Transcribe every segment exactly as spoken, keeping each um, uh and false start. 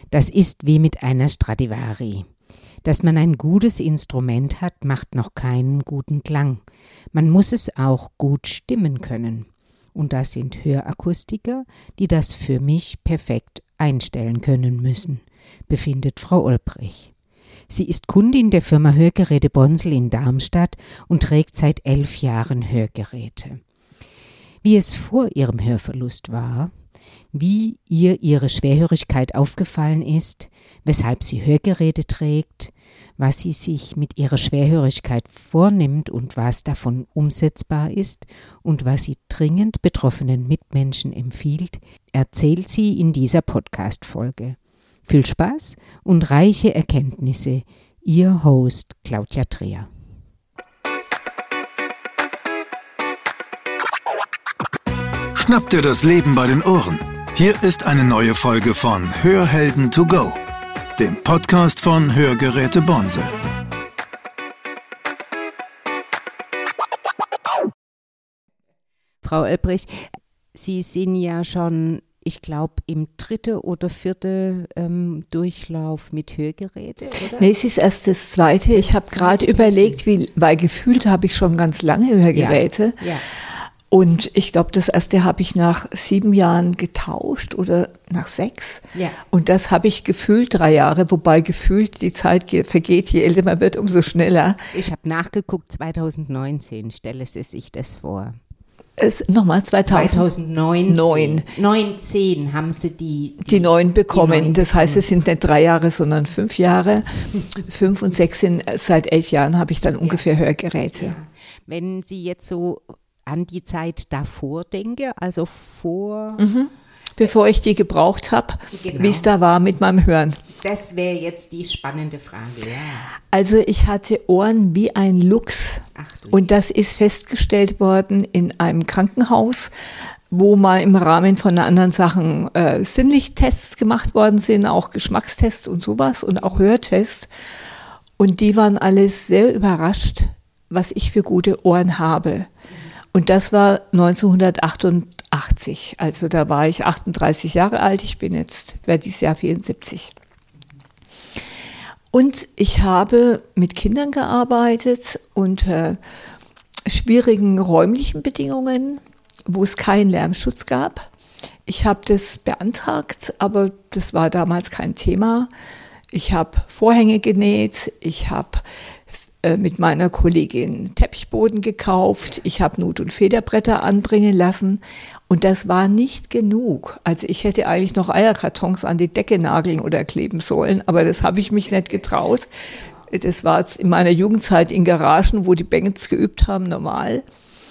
Das ist wie mit einer Stradivari. Dass man ein gutes Instrument hat, macht noch keinen guten Klang. Man muss es auch gut stimmen können. Und das sind Hörakustiker, die das für mich perfekt einstellen können müssen, befindet Frau Olbrich. Sie ist Kundin der Firma Hörgeräte Bonsel in Darmstadt und trägt seit elf Jahren Hörgeräte. Wie es vor ihrem Hörverlust war, wie ihr ihre Schwerhörigkeit aufgefallen ist, weshalb sie Hörgeräte trägt, was sie sich mit ihrer Schwerhörigkeit vornimmt und was davon umsetzbar ist und was sie dringend betroffenen Mitmenschen empfiehlt, erzählt sie in dieser Podcast-Folge. Viel Spaß und reiche Erkenntnisse. Ihr Host Claudia Dreher. Schnapp dir das Leben bei den Ohren. Hier ist eine neue Folge von Hörhelden to go, dem Podcast von Hörgeräte Bonsel. Frau Olbrich, Sie sind ja schon, ich glaube, im dritten oder vierten ähm, Durchlauf mit Hörgeräte, oder? Nee, es ist erst das zweite. Ich habe gerade überlegt, wie, weil gefühlt habe ich schon ganz lange Hörgeräte. Ja. Ja. Und ich glaube, das erste habe ich nach sieben Jahren getauscht oder nach sechs. Ja. Und das habe ich gefühlt drei Jahre, wobei gefühlt die Zeit vergeht, je älter man wird, umso schneller. Ich habe nachgeguckt, zwanzig neunzehn, stelle Sie sich das vor. Es, nochmal, zwanzig neunzehn. Neun. neunzehn haben Sie die... Die, die neun bekommen. Die neun das heißt, bekommen. Es sind nicht drei Jahre, sondern fünf Jahre. Fünf und sechs sind, seit elf Jahren habe ich dann ja. ungefähr Hörgeräte. Ja. Wenn Sie jetzt so an die Zeit davor denke, also vor... Mhm. Bevor ich die gebraucht habe, genau. Wie es da war mit meinem Hören. Das wäre jetzt die spannende Frage, ja. Also ich hatte Ohren wie ein Luchs. Ach, und das ist festgestellt worden in einem Krankenhaus, wo mal im Rahmen von anderen Sachen äh, Sinnlichstests gemacht worden sind, auch Geschmackstests und sowas und auch Hörtests. Und die waren alle sehr überrascht, was ich für gute Ohren habe. Und das war neunzehnhundertachtundachtzig, also da war ich achtunddreißig Jahre alt, ich bin jetzt, werde dieses Jahr vierundsiebzig. Und ich habe mit Kindern gearbeitet unter schwierigen räumlichen Bedingungen, wo es keinen Lärmschutz gab. Ich habe das beantragt, aber das war damals kein Thema. Ich habe Vorhänge genäht, ich habe mit meiner Kollegin Teppichboden gekauft. Ich habe Nut- und Federbretter anbringen lassen. Und das war nicht genug. Also ich hätte eigentlich noch Eierkartons an die Decke nageln oder kleben sollen, aber das habe ich mich nicht getraut. Das war in meiner Jugendzeit in Garagen, wo die Bands geübt haben, normal.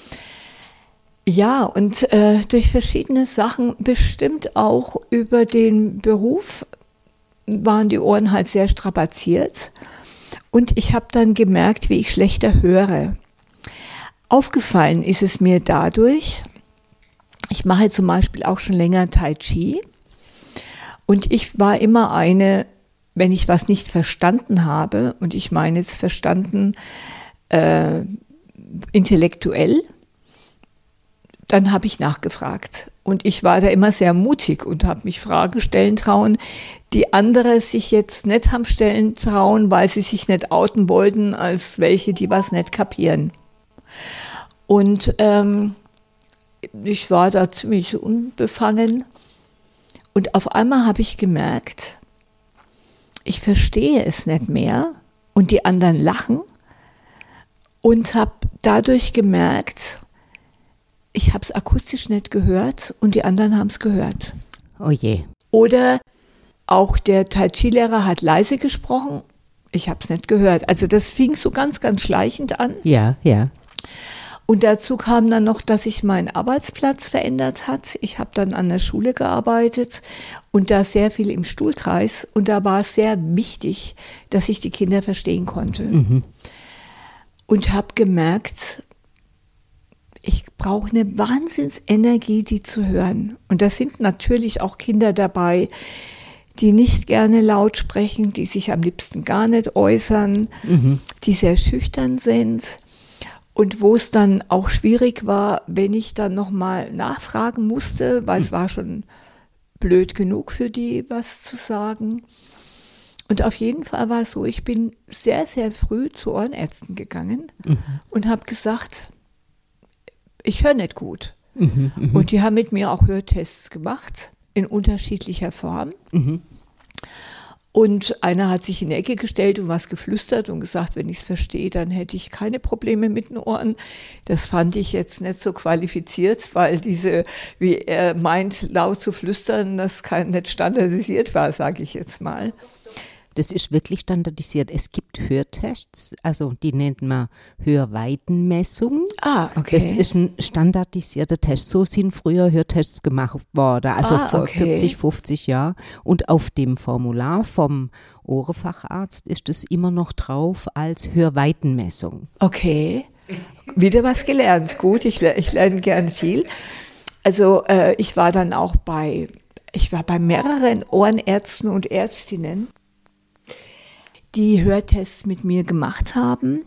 Ja, und äh, durch verschiedene Sachen, bestimmt auch über den Beruf, waren die Ohren halt sehr strapaziert. Und ich habe dann gemerkt, wie ich schlechter höre. Aufgefallen ist es mir dadurch, ich mache zum Beispiel auch schon länger Tai Chi und ich war immer eine, wenn ich was nicht verstanden habe, und ich meine jetzt verstanden äh, intellektuell, dann habe ich nachgefragt. Und ich war da immer sehr mutig und habe mich Fragen stellen trauen, die andere sich jetzt nicht haben stellen trauen, weil sie sich nicht outen wollten, als welche, die was nicht kapieren. Und ähm, ich war da ziemlich unbefangen. Und auf einmal habe ich gemerkt, ich verstehe es nicht mehr und die anderen lachen. Und habe dadurch gemerkt, ich habe es akustisch nicht gehört und die anderen haben es gehört. Oh je. Oder auch der Tai Chi-Lehrer hat leise gesprochen, ich habe es nicht gehört. Also das fing so ganz, ganz schleichend an. Ja, ja. Und dazu kam dann noch, dass sich mein Arbeitsplatz verändert hat. Ich habe dann an der Schule gearbeitet und da sehr viel im Stuhlkreis. Und da war es sehr wichtig, dass ich die Kinder verstehen konnte. Mhm. Und habe gemerkt, ich brauche eine Wahnsinnsenergie, die zu hören. Und da sind natürlich auch Kinder dabei, die nicht gerne laut sprechen, die sich am liebsten gar nicht äußern, mhm. die sehr schüchtern sind. Und wo es dann auch schwierig war, wenn ich dann nochmal nachfragen musste, weil mhm. es war schon blöd genug für die, was zu sagen. Und auf jeden Fall war es so, ich bin sehr, sehr früh zu Ohrenärzten gegangen mhm. und habe gesagt, ich höre nicht gut. Mhm, mh. Und die haben mit mir auch Hörtests gemacht, in unterschiedlicher Form. Mhm. Und einer hat sich in die Ecke gestellt und was geflüstert und gesagt, wenn ich es verstehe, dann hätte ich keine Probleme mit den Ohren. Das fand ich jetzt nicht so qualifiziert, weil diese, wie er meint, laut zu flüstern, das kein, nicht standardisiert war, sage ich jetzt mal. Das ist wirklich standardisiert. Es gibt Hörtests, also die nennt man Hörweitenmessung. Ah, okay. Das ist ein standardisierter Test. So sind früher Hörtests gemacht worden, also ah, vor okay. vierzig, fünfzig Jahren. Und auf dem Formular vom Ohrfacharzt ist es immer noch drauf als Hörweitenmessung. Okay, wieder was gelernt. Gut, ich, ich lerne gern viel. Also äh, ich war dann auch bei, ich war bei mehreren Ohrenärzten und Ärztinnen, die Hörtests mit mir gemacht haben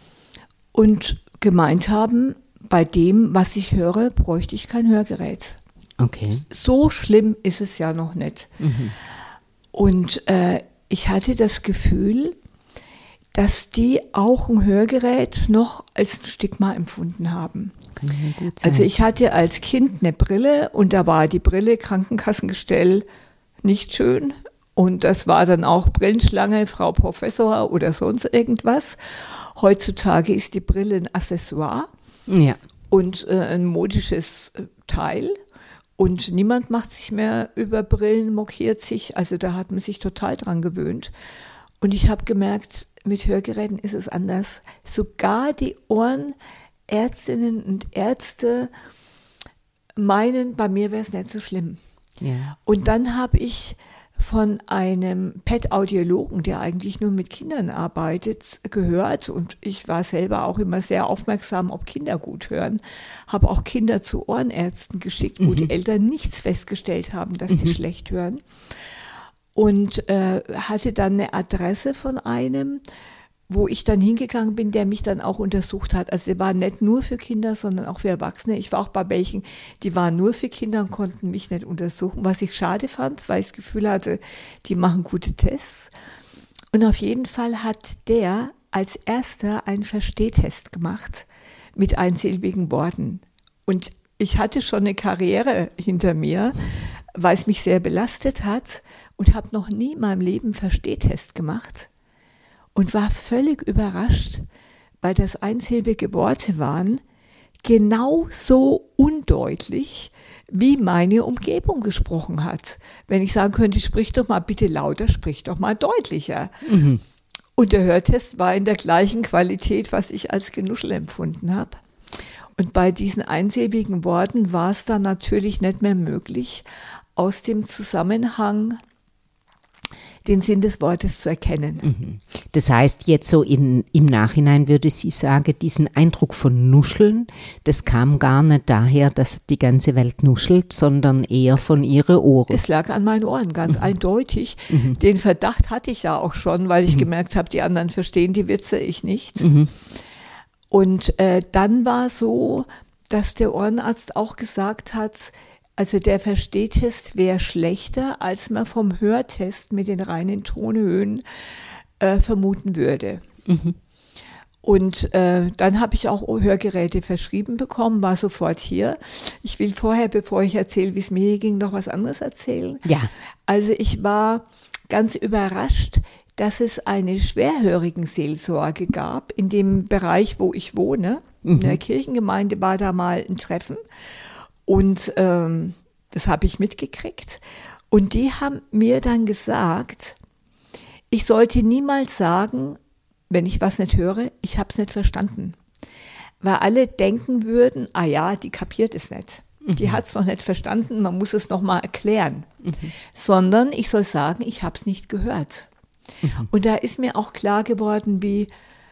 und gemeint haben, bei dem, was ich höre, bräuchte ich kein Hörgerät. Okay. So schlimm ist es ja noch nicht. Mhm. Und äh, ich hatte das Gefühl, dass die auch ein Hörgerät noch als ein Stigma empfunden haben. Kann ja gut sein. Also ich hatte als Kind eine Brille und da war die Brille Krankenkassengestell nicht schön. Und das war dann auch Brillenschlange, Frau Professor oder sonst irgendwas. Heutzutage ist die Brille ein Accessoire ja. und äh, ein modisches äh, Teil. Und niemand macht sich mehr über Brillen, mokiert sich. Also da hat man sich total dran gewöhnt. Und ich habe gemerkt, mit Hörgeräten ist es anders. Sogar die Ohrenärztinnen und Ärzte meinen, bei mir wäre es nicht so schlimm. Ja. Und dann habe ich von einem Pet-Audiologen, der eigentlich nur mit Kindern arbeitet, gehört. Und ich war selber auch immer sehr aufmerksam, ob Kinder gut hören. Habe auch Kinder zu Ohrenärzten geschickt, wo mhm. die Eltern nichts festgestellt haben, dass mhm. die schlecht hören. Und äh, hatte dann eine Adresse von einem, wo ich dann hingegangen bin, der mich dann auch untersucht hat. Also der war nicht nur für Kinder, sondern auch für Erwachsene. Ich war auch bei welchen, die waren nur für Kinder und konnten mich nicht untersuchen, was ich schade fand, weil ich das Gefühl hatte, die machen gute Tests. Und auf jeden Fall hat der als erster einen Verstehtest gemacht mit einsilbigen Worten. Und ich hatte schon eine Karriere hinter mir, weil es mich sehr belastet hat und habe noch nie in meinem Leben Verstehtest gemacht. Und war völlig überrascht, weil das einsilbige Worte waren, genauso undeutlich, wie meine Umgebung gesprochen hat. Wenn ich sagen könnte, sprich doch mal bitte lauter, sprich doch mal deutlicher. Mhm. Und der Hörtest war in der gleichen Qualität, was ich als Genuschel empfunden habe. Und bei diesen einsilbigen Worten war es dann natürlich nicht mehr möglich, aus dem Zusammenhang den Sinn des Wortes zu erkennen. Das heißt, jetzt so in, im Nachhinein würde sie sagen, diesen Eindruck von Nuscheln, das kam gar nicht daher, dass die ganze Welt nuschelt, sondern eher von ihren Ohren. Es lag an meinen Ohren, ganz mhm. eindeutig. Mhm. Den Verdacht hatte ich ja auch schon, weil ich mhm. gemerkt habe, die anderen verstehen die Witze, ich nicht. Mhm. Und äh, dann war so, dass der Ohrenarzt auch gesagt hat, also der Verstehtest wäre schlechter, als man vom Hörtest mit den reinen Tonhöhen äh, vermuten würde. Mhm. Und äh, dann habe ich auch Hörgeräte verschrieben bekommen, war sofort hier. Ich will vorher, bevor ich erzähle, wie es mir ging, noch was anderes erzählen. Ja. Also ich war ganz überrascht, dass es eine Schwerhörigen-Seelsorge gab in dem Bereich, wo ich wohne. Mhm. In der Kirchengemeinde war da mal ein Treffen. Und ähm, das habe ich mitgekriegt. Und die haben mir dann gesagt, ich sollte niemals sagen, wenn ich was nicht höre, ich habe es nicht verstanden. Weil alle denken würden, ah ja, die kapiert es nicht. Mhm. Die hat es noch nicht verstanden, man muss es noch mal erklären. Mhm. Sondern ich soll sagen, ich habe es nicht gehört. Mhm. Und da ist mir auch klar geworden, wie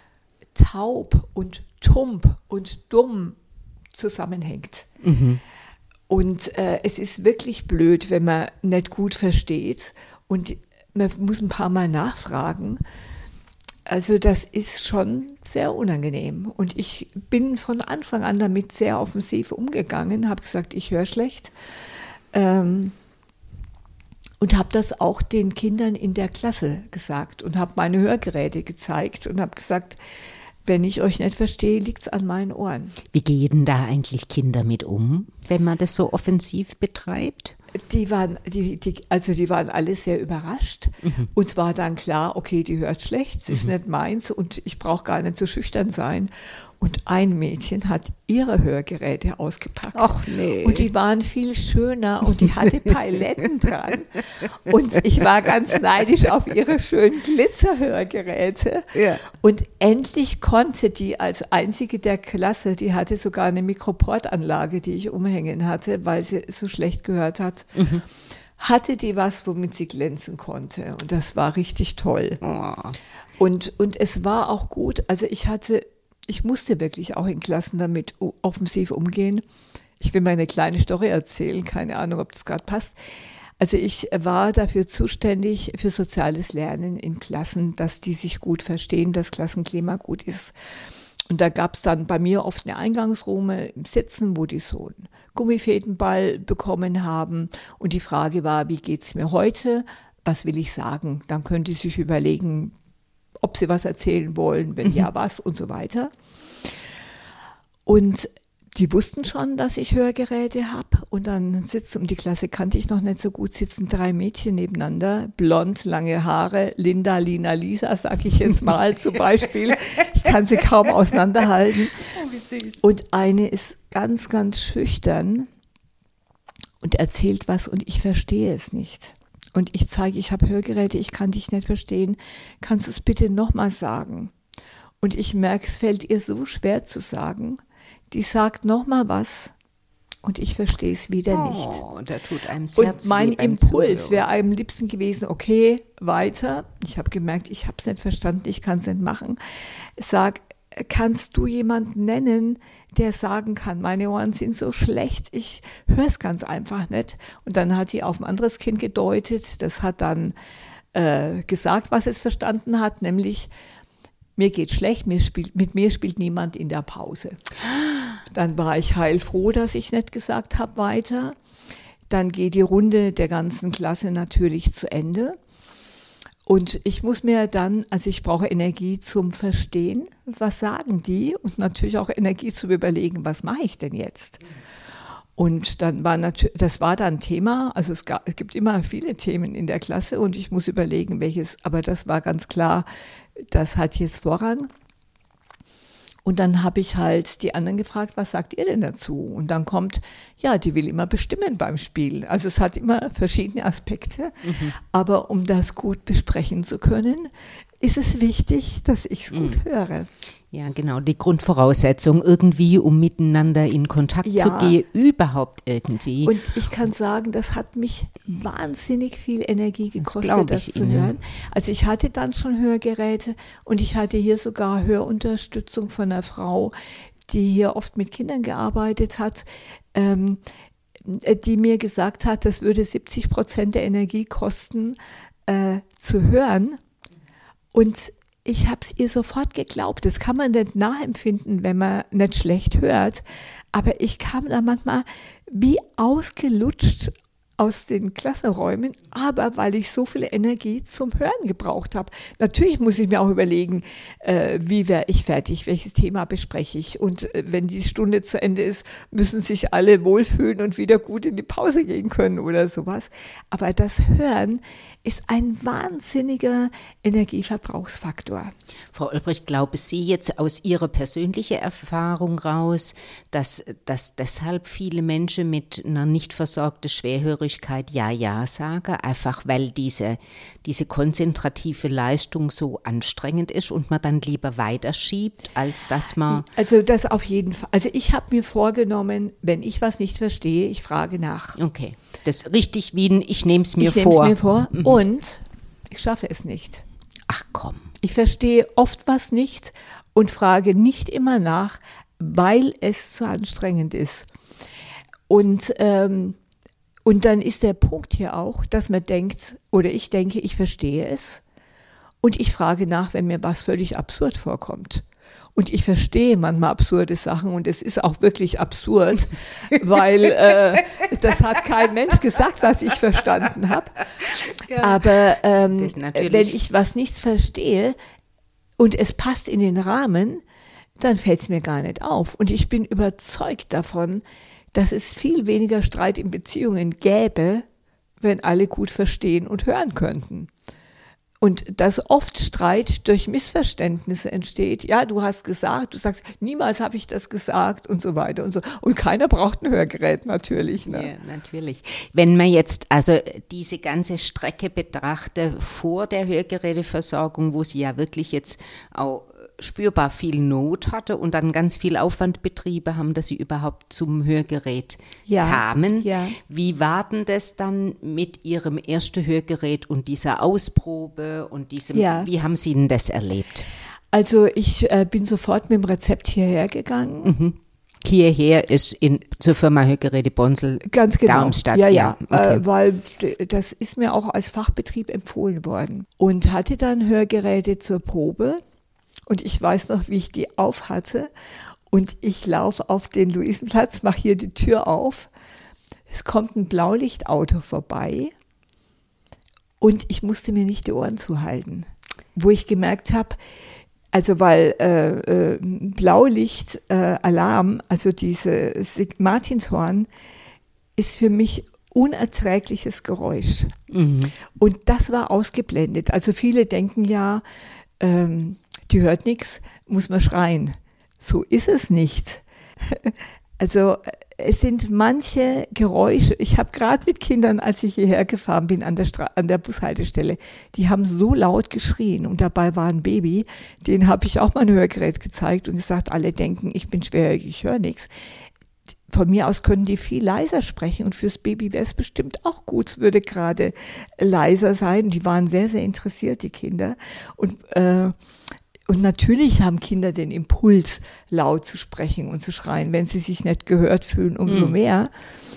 taub und tump und dumm zusammenhängt. Mhm. Und äh, es ist wirklich blöd, wenn man nicht gut versteht und man muss ein paar Mal nachfragen. Also das ist schon sehr unangenehm. Und ich bin von Anfang an damit sehr offensiv umgegangen, habe gesagt, ich höre schlecht. Ähm, Und habe das auch den Kindern in der Klasse gesagt und habe meine Hörgeräte gezeigt und habe gesagt, wenn ich euch nicht verstehe, liegt es an meinen Ohren. Wie gehen da eigentlich Kinder mit um, wenn man das so offensiv betreibt? Die waren, die, die, also die waren alle sehr überrascht. Mhm. Uns war dann klar, okay, die hört schlecht, es ist mhm. nicht meins und ich brauche gar nicht so schüchtern sein. Und ein Mädchen hat ihre Hörgeräte ausgepackt. Ach nee. Und die waren viel schöner und die hatte Paletten dran. Und ich war ganz neidisch auf ihre schönen Glitzerhörgeräte. Ja. Und endlich konnte die als einzige der Klasse, die hatte sogar eine Mikroport-Anlage, die ich umhängen hatte, weil sie so schlecht gehört hat, mhm. hatte die was, womit sie glänzen konnte. Und das war richtig toll. Oh. Und, und es war auch gut, also ich hatte Ich musste wirklich auch in Klassen damit offensiv umgehen. Ich will mal eine kleine Story erzählen, keine Ahnung, ob das gerade passt. Also ich war dafür zuständig für soziales Lernen in Klassen, dass die sich gut verstehen, das Klassenklima gut ist. Und da gab es dann bei mir oft eine Eingangsruhe im Sitzen, wo die so einen Gummifädenball bekommen haben. Und die Frage war, wie geht's mir heute? Was will ich sagen? Dann können die sich überlegen, ob sie was erzählen wollen, wenn ja, was und so weiter. Und die wussten schon, dass ich Hörgeräte habe. Und dann sitzen, und die Klasse kannte ich noch nicht so gut, sitzen drei Mädchen nebeneinander, blond, lange Haare, Linda, Lina, Lisa, sag ich jetzt mal zum Beispiel. Ich kann sie kaum auseinanderhalten. Oh, wie süß. Und eine ist ganz, ganz schüchtern und erzählt was und ich verstehe es nicht. Und ich zeige, ich habe Hörgeräte, ich kann dich nicht verstehen. Kannst du es bitte nochmal sagen? Und ich merke, es fällt ihr so schwer zu sagen. Die sagt nochmal was und ich verstehe es wieder oh, nicht. Und da tut einem das Herz Und mein Impuls wäre einem liebsten gewesen, okay, weiter. Ich habe gemerkt, ich habe es nicht verstanden, ich kann es nicht machen. Sag, kannst du jemanden nennen, der sagen kann, meine Ohren sind so schlecht, ich höre es ganz einfach nicht. Und dann hat die auf ein anderes Kind gedeutet, das hat dann äh, gesagt, was es verstanden hat, nämlich, mir geht schlecht, mir spielt, mit mir spielt niemand in der Pause. Dann war ich heilfroh, dass ich nicht gesagt habe, weiter. Dann geht die Runde der ganzen Klasse natürlich zu Ende. Und ich muss mir dann, also ich brauche Energie zum Verstehen, was sagen die? Und natürlich auch Energie zum Überlegen, was mache ich denn jetzt? Und dann war natürlich, das war dann Thema, also es, gab, es gibt immer viele Themen in der Klasse und ich muss überlegen, welches, aber das war ganz klar, das hat jetzt Vorrang. Und dann habe ich halt die anderen gefragt, was sagt ihr denn dazu? Und dann kommt, ja, die will immer bestimmen beim Spiel. Also es hat immer verschiedene Aspekte. Mhm. Aber um das gut besprechen zu können, ist es wichtig, dass ich es gut mhm. höre. Ja, genau, die Grundvoraussetzung irgendwie, um miteinander in Kontakt ja. zu gehen, überhaupt irgendwie. Und ich kann sagen, das hat mich wahnsinnig viel Energie gekostet, das, das zu Ihnen. hören. Also ich hatte dann schon Hörgeräte und ich hatte hier sogar Hörunterstützung von einer Frau, die hier oft mit Kindern gearbeitet hat, ähm, die mir gesagt hat, das würde siebzig Prozent der Energie kosten, äh, zu hören. Und ich habe es ihr sofort geglaubt. Das kann man nicht nachempfinden, wenn man nicht schlecht hört. Aber ich kam da manchmal wie ausgelutscht aus den Klassenräumen, aber weil ich so viel Energie zum Hören gebraucht habe. Natürlich muss ich mir auch überlegen, äh, wie wäre ich fertig, welches Thema bespreche ich. Und äh, wenn die Stunde zu Ende ist, müssen sich alle wohlfühlen und wieder gut in die Pause gehen können oder sowas. Aber das Hören ist ein wahnsinniger Energieverbrauchsfaktor. Frau Olbrecht, glauben Sie jetzt aus Ihrer persönlichen Erfahrung raus, dass, dass deshalb viele Menschen mit einer nicht versorgten Schwerhörigkeit Ja, Ja sagen, einfach weil diese, diese konzentrative Leistung so anstrengend ist und man dann lieber weiterschiebt, als dass man… Also das auf jeden Fall. Also ich habe mir vorgenommen, wenn ich was nicht verstehe, ich frage nach. Okay, das ist richtig wie ein Ich nehme es mir ich vor. Ich nehme es mir vor mhm. und ich schaffe es nicht. Ach komm. Ich verstehe oft was nicht und frage nicht immer nach, weil es zu anstrengend ist. Und, ähm, und dann ist der Punkt hier auch, dass man denkt, oder ich denke, ich verstehe es und ich frage nach, wenn mir was völlig absurd vorkommt. Und ich verstehe manchmal absurde Sachen und es ist auch wirklich absurd, weil äh, das hat kein Mensch gesagt, was ich verstanden habe. Ja. Aber ähm, wenn ich was nicht verstehe und es passt in den Rahmen, dann fällt es mir gar nicht auf. Und ich bin überzeugt davon, dass es viel weniger Streit in Beziehungen gäbe, wenn alle gut verstehen und hören könnten. Und dass oft Streit durch Missverständnisse entsteht. Ja, du hast gesagt, du sagst, niemals habe ich das gesagt und so weiter und so. Und keiner braucht ein Hörgerät natürlich. Ne? Ja, natürlich. Wenn man jetzt also diese ganze Strecke betrachte vor der Hörgeräteversorgung, wo sie ja wirklich jetzt auch spürbar viel Not hatte und dann ganz viel Aufwand betrieben haben, dass sie überhaupt zum Hörgerät ja, kamen. Ja. Wie war denn das dann mit Ihrem ersten Hörgerät und dieser Ausprobe und diesem, ja. wie haben Sie denn das erlebt? Also ich äh, bin sofort mit dem Rezept hierher gegangen. Mhm. Hierher ist in, zur Firma Hörgeräte Bonsel, ganz genau. Darmstadt. Ja, ja, ja. Okay. Äh, weil das ist mir auch als Fachbetrieb empfohlen worden. Und hatte dann Hörgeräte zur Probe. Und ich weiß noch, wie ich die auf hatte. Und ich laufe auf den Luisenplatz, mache hier die Tür auf. Es kommt ein Blaulichtauto vorbei. Und ich musste mir nicht die Ohren zuhalten. Wo ich gemerkt habe, also weil äh, äh, Blaulicht-Alarm, äh, also diese Martinshorn, ist für mich unerträgliches Geräusch. Mhm. Und das war ausgeblendet. Also viele denken ja, ähm, die hört nichts, muss man schreien. So ist es nicht. Also es sind manche Geräusche, ich habe gerade mit Kindern, als ich hierher gefahren bin an der, Stra- an der Bushaltestelle, die haben so laut geschrien und dabei war ein Baby, den habe ich auch mal ein Hörgerät gezeigt und gesagt, alle denken, ich bin schwerhörig, ich höre nichts. Von mir aus können die viel leiser sprechen und fürs Baby wäre es bestimmt auch gut, es würde gerade leiser sein. Die waren sehr, sehr interessiert, die Kinder. Und äh, Und natürlich haben Kinder den Impuls, laut zu sprechen und zu schreien. Wenn sie sich nicht gehört fühlen, umso mm. mehr.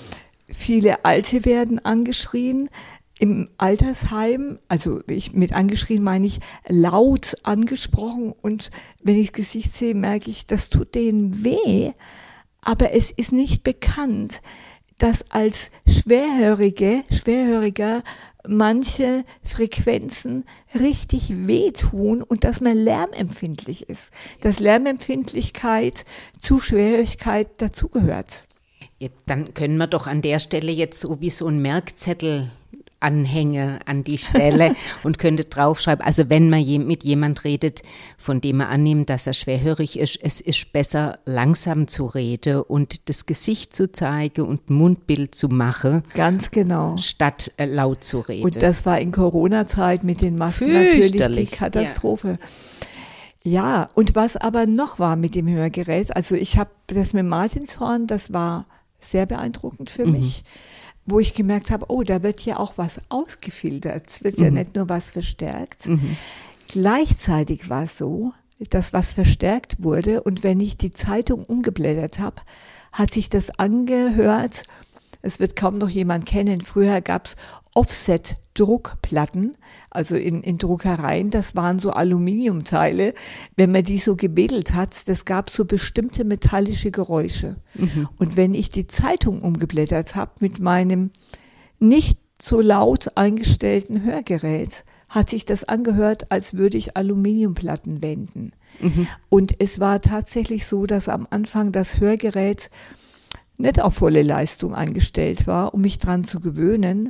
Viele Alte werden angeschrien im Altersheim. Also ich, mit angeschrien meine ich laut angesprochen. Und wenn ich das Gesicht sehe, merke ich, das tut denen weh. Aber es ist nicht bekannt, dass als Schwerhörige, Schwerhöriger manche Frequenzen richtig wehtun und dass man lärmempfindlich ist. Dass Lärmempfindlichkeit zu Schwerhörigkeit dazugehört. Ja, dann können wir doch an der Stelle jetzt so wie so ein Merkzettel anhänge an die Stelle und könnte draufschreiben, also wenn man je, mit jemand redet, von dem man annimmt, dass er schwerhörig ist, es ist besser langsam zu reden und das Gesicht zu zeigen und ein Mundbild zu machen. Ganz genau. Statt äh, laut zu reden. Und das war in Corona-Zeit mit den Masken natürlich die Katastrophe. Ja. ja, und was aber noch war mit dem Hörgerät, also ich habe das mit Martinshorn, das war sehr beeindruckend für mhm. mich. Wo ich gemerkt habe, oh, da wird ja auch was ausgefiltert. Es wird mhm. ja nicht nur was verstärkt. Mhm. Gleichzeitig war es so, dass was verstärkt wurde. Und wenn ich die Zeitung umgeblättert habe, hat sich das angehört. Es wird kaum noch jemand kennen. Früher gab es Offset-Druckplatten, also in, in Druckereien. Das waren so Aluminiumteile. Wenn man die so gebedelt hat, das gab so bestimmte metallische Geräusche. Mhm. Und wenn ich die Zeitung umgeblättert habe mit meinem nicht so laut eingestellten Hörgerät, hat sich das angehört, als würde ich Aluminiumplatten wenden. Mhm. Und es war tatsächlich so, dass am Anfang das Hörgerät nicht auf volle Leistung eingestellt war, um mich dran zu gewöhnen.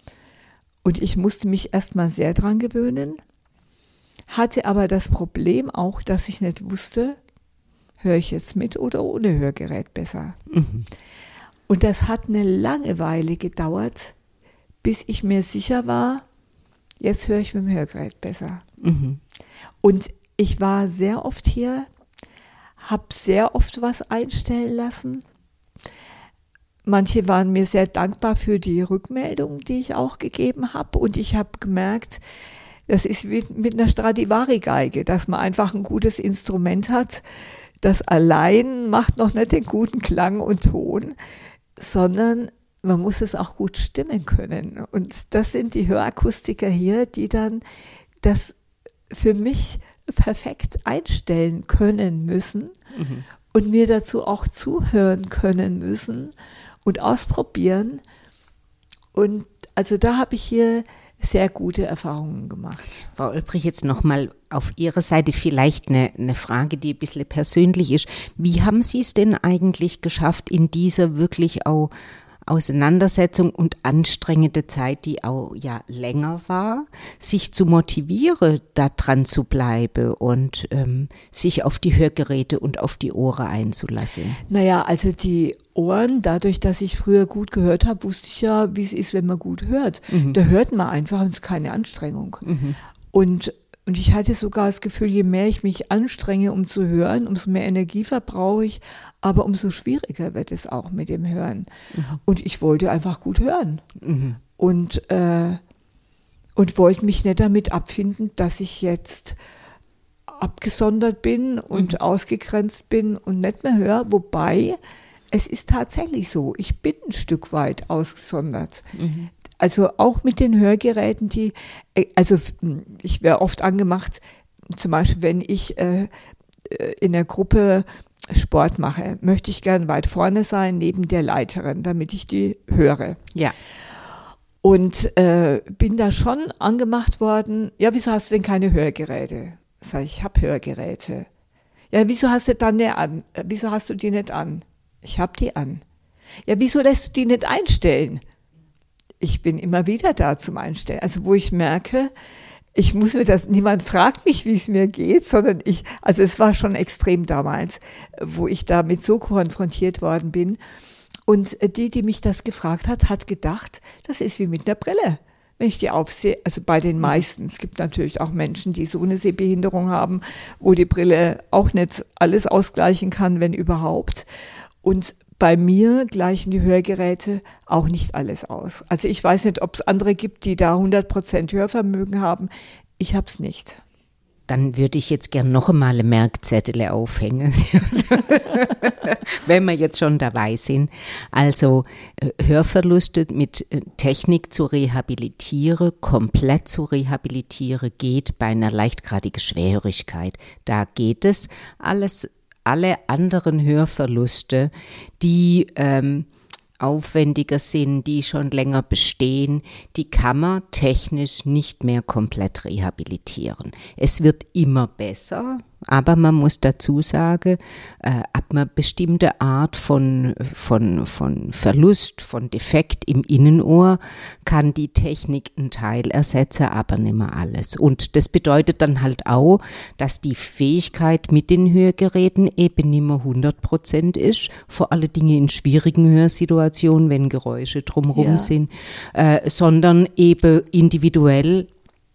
Und ich musste mich erstmal sehr dran gewöhnen, hatte aber das Problem auch, dass ich nicht wusste, höre ich jetzt mit oder ohne Hörgerät besser. Mhm. Und das hat eine lange Weile gedauert, bis ich mir sicher war, jetzt höre ich mit dem Hörgerät besser. Mhm. Und ich war sehr oft hier, habe sehr oft was einstellen lassen. Manche waren mir sehr dankbar für die Rückmeldung, die ich auch gegeben habe. Und ich habe gemerkt, das ist wie mit einer Stradivari-Geige, dass man einfach ein gutes Instrument hat. Das allein macht noch nicht den guten Klang und Ton, sondern man muss es auch gut stimmen können. Und das sind die Hörakustiker hier, die dann das für mich perfekt einstellen können müssen mhm. und mir dazu auch zuhören können müssen und ausprobieren. Und also da habe ich hier sehr gute Erfahrungen gemacht. Frau Olbrich, jetzt nochmal auf Ihrer Seite vielleicht eine, eine Frage, die ein bisschen persönlich ist. Wie haben Sie es denn eigentlich geschafft, in dieser wirklich auch Auseinandersetzung und anstrengende Zeit, die auch ja länger war, sich zu motivieren, da dran zu bleiben und ähm, sich auf die Hörgeräte und auf die Ohren einzulassen? Naja, also die Ohren, dadurch, dass ich früher gut gehört habe, wusste ich ja, wie es ist, wenn man gut hört. Mhm. Da hört man einfach und es ist keine Anstrengung. Mhm. Und Und ich hatte sogar das Gefühl, je mehr ich mich anstrenge, um zu hören, umso mehr Energie verbrauche ich, aber umso schwieriger wird es auch mit dem Hören. Mhm. Und ich wollte einfach gut hören. Mhm. Und, äh, und wollte mich nicht damit abfinden, dass ich jetzt abgesondert bin und mhm. ausgegrenzt bin und nicht mehr höre. Wobei, es ist tatsächlich so, ich bin ein Stück weit ausgesondert. Mhm. Also auch mit den Hörgeräten, die, also ich werde oft angemacht, zum Beispiel wenn ich äh, in der Gruppe Sport mache, möchte ich gern weit vorne sein, neben der Leiterin, damit ich die höre. Ja. Und äh, bin da schon angemacht worden, ja, wieso hast du denn keine Hörgeräte? Sag ich, ich habe Hörgeräte. Ja, wieso hast du dann nicht an? Wieso hast du die nicht an? Ich habe die an. Ja, wieso lässt du die nicht einstellen? Ich bin immer wieder da zum Einstellen. Also wo ich merke, ich muss mir das, niemand fragt mich, wie es mir geht, sondern ich, also es war schon extrem damals, wo ich damit so konfrontiert worden bin. Und die, die mich das gefragt hat, hat gedacht, das ist wie mit einer Brille. Wenn ich die aufsehe, also bei den meisten, es gibt natürlich auch Menschen, die so eine Sehbehinderung haben, wo die Brille auch nicht alles ausgleichen kann, wenn überhaupt. Und bei mir gleichen die Hörgeräte auch nicht alles aus. Also ich weiß nicht, ob es andere gibt, die da hundert Prozent Hörvermögen haben. Ich habe es nicht. Dann würde ich jetzt gern noch einmal eine Merkzettel aufhängen, wenn wir jetzt schon dabei sind. Also Hörverluste mit Technik zu rehabilitieren, komplett zu rehabilitieren, geht bei einer leichtgradigen Schwerhörigkeit. Da geht es. Alles Alle anderen Hörverluste, die ähm, aufwendiger sind, die schon länger bestehen, die kann man technisch nicht mehr komplett rehabilitieren. Es wird immer besser, aber man muss dazu sagen, äh, ab einer bestimmten Art von, von, von Verlust, von Defekt im Innenohr kann die Technik einen Teil ersetzen, aber nicht mehr alles. Und das bedeutet dann halt auch, dass die Fähigkeit mit den Hörgeräten eben nicht mehr hundert Prozent ist, vor allen Dingen in schwierigen Hörsituationen, wenn Geräusche drumherum ja. sind, äh, sondern eben individuell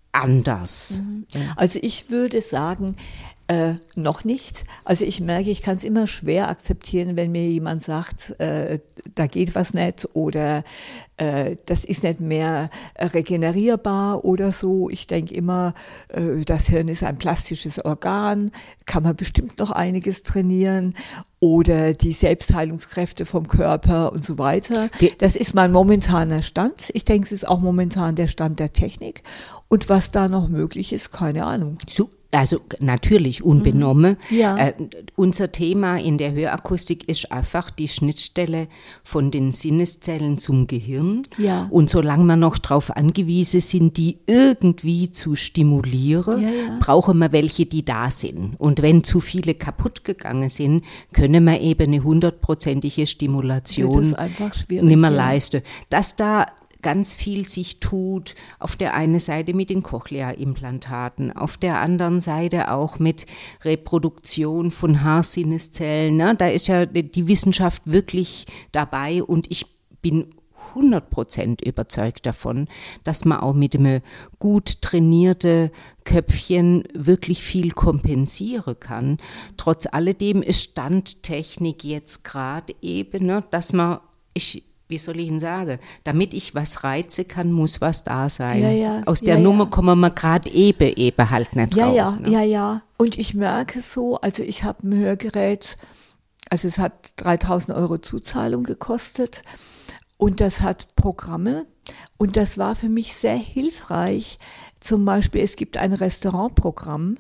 anders. Mhm. Also ich würde sagen, Äh, noch nicht. Also ich merke, ich kann es immer schwer akzeptieren, wenn mir jemand sagt, äh, da geht was nicht oder äh, das ist nicht mehr regenerierbar oder so. Ich denke immer, äh, das Hirn ist ein plastisches Organ, kann man bestimmt noch einiges trainieren oder die Selbstheilungskräfte vom Körper und so weiter. Das ist mein momentaner Stand. Ich denke, es ist auch momentan der Stand der Technik. Und was da noch möglich ist, keine Ahnung. So. Also natürlich unbenommen. Mhm. Ja. Äh, unser Thema in der Hörakustik ist einfach die Schnittstelle von den Sinneszellen zum Gehirn. Ja. Und solange wir noch darauf angewiesen sind, die irgendwie zu stimulieren, ja, ja. brauchen wir welche, die da sind. Und wenn zu viele kaputt gegangen sind, können wir eben eine hundertprozentige Stimulation ja, das ist einfach schwierig, nicht mehr ja. leisten. Dass da ganz viel sich tut, auf der einen Seite mit den Cochlea-Implantaten, auf der anderen Seite auch mit Reproduktion von Haarsinneszellen. Ne? Da ist ja die Wissenschaft wirklich dabei und ich bin hundert Prozent überzeugt davon, dass man auch mit einem gut trainierten Köpfchen wirklich viel kompensieren kann. Trotz alledem ist Standtechnik jetzt gerade eben, ne, dass man, ich wie soll ich Ihnen sagen, damit ich was reizen kann, muss was da sein. Ja, ja, Aus der ja, Nummer ja. kommen wir gerade eben, eben halt nicht ja, raus. Ja, ne? ja, ja. Und ich merke so, also ich habe ein Hörgerät, also es hat dreitausend Euro Zuzahlung gekostet und das hat Programme und das war für mich sehr hilfreich. Zum Beispiel, es gibt ein Restaurantprogramm,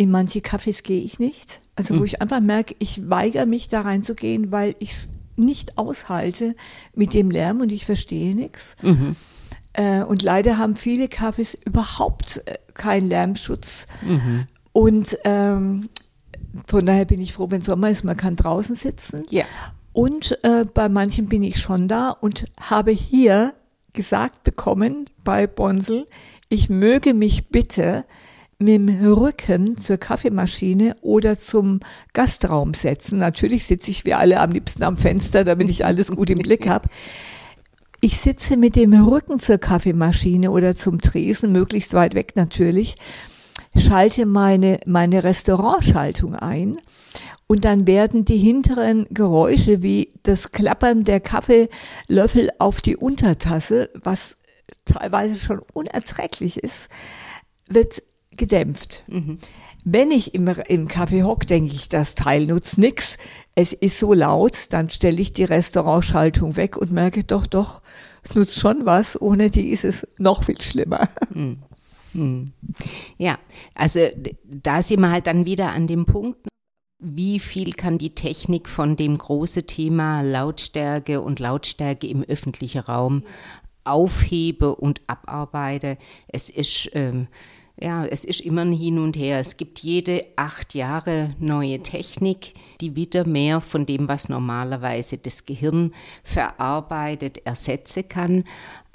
In manche Cafés gehe ich nicht. Also wo mhm. ich einfach merke, ich weigere mich da reinzugehen, weil ich es nicht aushalte mit dem Lärm und ich verstehe nichts. Mhm. Äh, und leider haben viele Cafés überhaupt äh, keinen Lärmschutz. Mhm. Und ähm, von daher bin ich froh, wenn Sommer ist, man kann draußen sitzen. Ja. Und äh, bei manchen bin ich schon da und habe hier gesagt bekommen bei Bonsel, ich möge mich bitte mit dem Rücken zur Kaffeemaschine oder zum Gastraum setzen. Natürlich sitze ich wie alle am liebsten am Fenster, damit ich alles gut im Blick habe. Ich sitze mit dem Rücken zur Kaffeemaschine oder zum Tresen, möglichst weit weg natürlich, schalte meine, meine Restaurantschaltung ein und dann werden die hinteren Geräusche wie das Klappern der Kaffeelöffel auf die Untertasse, was teilweise schon unerträglich ist, wird gedämpft. Mhm. Wenn ich im, im Café hocke, denke ich, das Teil nutzt nichts. Es ist so laut, dann stelle ich die Restaurantschaltung weg und merke doch, doch, es nutzt schon was. Ohne die ist es noch viel schlimmer. Mhm. Mhm. Ja, also da sind wir halt dann wieder an dem Punkt, wie viel kann die Technik von dem großen Thema Lautstärke und Lautstärke im öffentlichen Raum aufhebe und abarbeite. Es ist ähm, Ja, es ist immer ein Hin und Her. Es gibt jede acht Jahre neue Technik, die wieder mehr von dem, was normalerweise das Gehirn verarbeitet, ersetzen kann.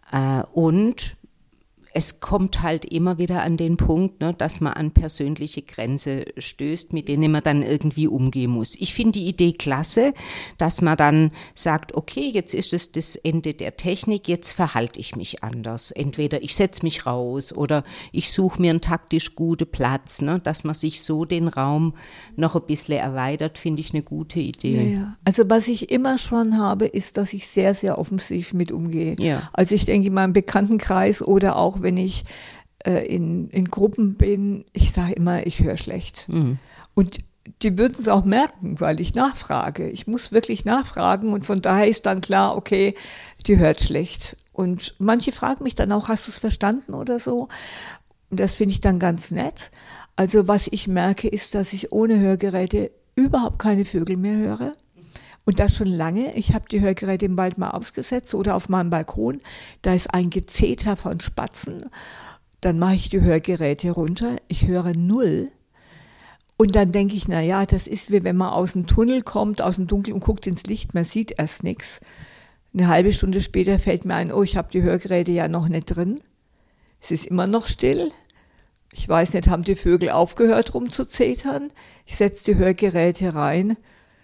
Und es kommt halt immer wieder an den Punkt, ne, dass man an persönliche Grenzen stößt, mit denen man dann irgendwie umgehen muss. Ich finde die Idee klasse, dass man dann sagt, okay, jetzt ist es das Ende der Technik, jetzt verhalte ich mich anders. Entweder ich setze mich raus oder ich suche mir einen taktisch guten Platz, ne, dass man sich so den Raum noch ein bisschen erweitert, finde ich eine gute Idee. Ja, ja. Also was ich immer schon habe, ist, dass ich sehr, sehr offensiv mit umgehe. Ja. Also ich denke in meinem Bekanntenkreis oder auch wenn ich äh, in, in Gruppen bin, ich sage immer, ich höre schlecht. Mhm. Und die würden es auch merken, weil ich nachfrage. Ich muss wirklich nachfragen und von daher ist dann klar, okay, die hört schlecht. Und manche fragen mich dann auch, hast du es verstanden oder so? Und das finde ich dann ganz nett. Also was ich merke, ist, dass ich ohne Hörgeräte überhaupt keine Vögel mehr höre. Und das schon lange. Ich habe die Hörgeräte im Wald mal ausgesetzt oder auf meinem Balkon. Da ist ein Gezeter von Spatzen. Dann mache ich die Hörgeräte runter. Ich höre null. Und dann denke ich, na ja, das ist wie wenn man aus dem Tunnel kommt, aus dem Dunkel und guckt ins Licht. Man sieht erst nichts. Eine halbe Stunde später fällt mir ein, oh, ich habe die Hörgeräte ja noch nicht drin. Es ist immer noch still. Ich weiß nicht, haben die Vögel aufgehört rumzuzetern? Ich setze die Hörgeräte rein.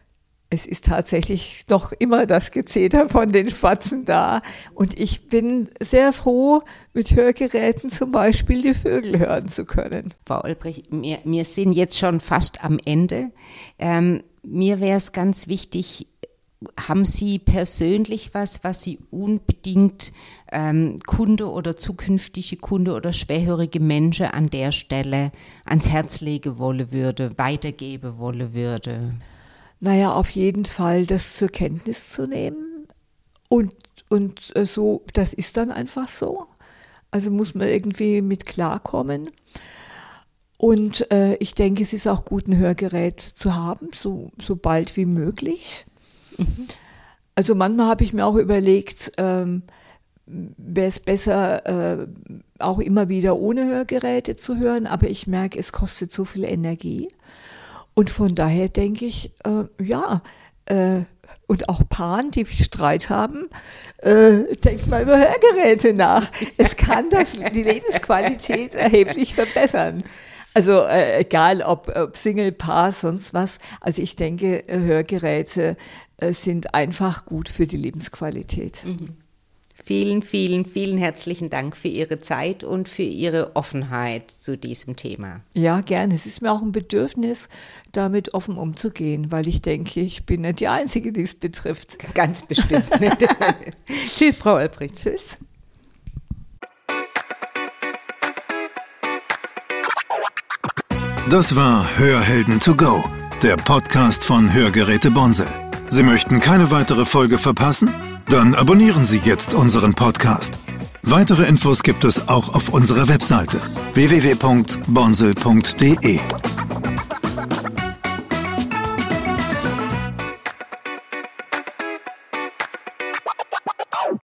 Es ist tatsächlich noch immer das Gezeter von den Spatzen da. Und ich bin sehr froh, mit Hörgeräten zum Beispiel die Vögel hören zu können. Frau Olbrich, wir, wir sind jetzt schon fast am Ende. Ähm, mir wäre es ganz wichtig, haben Sie persönlich was, was Sie unbedingt ähm, Kunde oder zukünftige Kunde oder schwerhörige Menschen an der Stelle ans Herz legen wollen würde, weitergeben wollen würde? Naja, auf jeden Fall das zur Kenntnis zu nehmen und, und äh, so, das ist dann einfach so. Also muss man irgendwie mit klarkommen. Und äh, ich denke, es ist auch gut, ein Hörgerät zu haben, so, so bald wie möglich. Mhm. Also manchmal habe ich mir auch überlegt, ähm, wäre es besser, äh, auch immer wieder ohne Hörgeräte zu hören, aber ich merke, es kostet so viel Energie. Und von daher denke ich, äh, ja, äh, und auch Paaren, die Streit haben, äh, denkt mal über Hörgeräte nach. Es kann das, die Lebensqualität erheblich verbessern. Also äh, egal, ob, ob Single, Paar, sonst was. Also ich denke, Hörgeräte äh, sind einfach gut für die Lebensqualität. Mhm. Vielen, vielen, vielen herzlichen Dank für Ihre Zeit und für Ihre Offenheit zu diesem Thema. Ja, gerne. Es ist mir auch ein Bedürfnis, damit offen umzugehen, weil ich denke, ich bin nicht die Einzige, die es betrifft. Ganz bestimmt. Tschüss, Frau Olbrich. Tschüss. Das war Hörhelden to go, der Podcast von Hörgeräte Bonsel. Sie möchten keine weitere Folge verpassen? Dann abonnieren Sie jetzt unseren Podcast. Weitere Infos gibt es auch auf unserer Webseite w w w punkt bonsel punkt d e.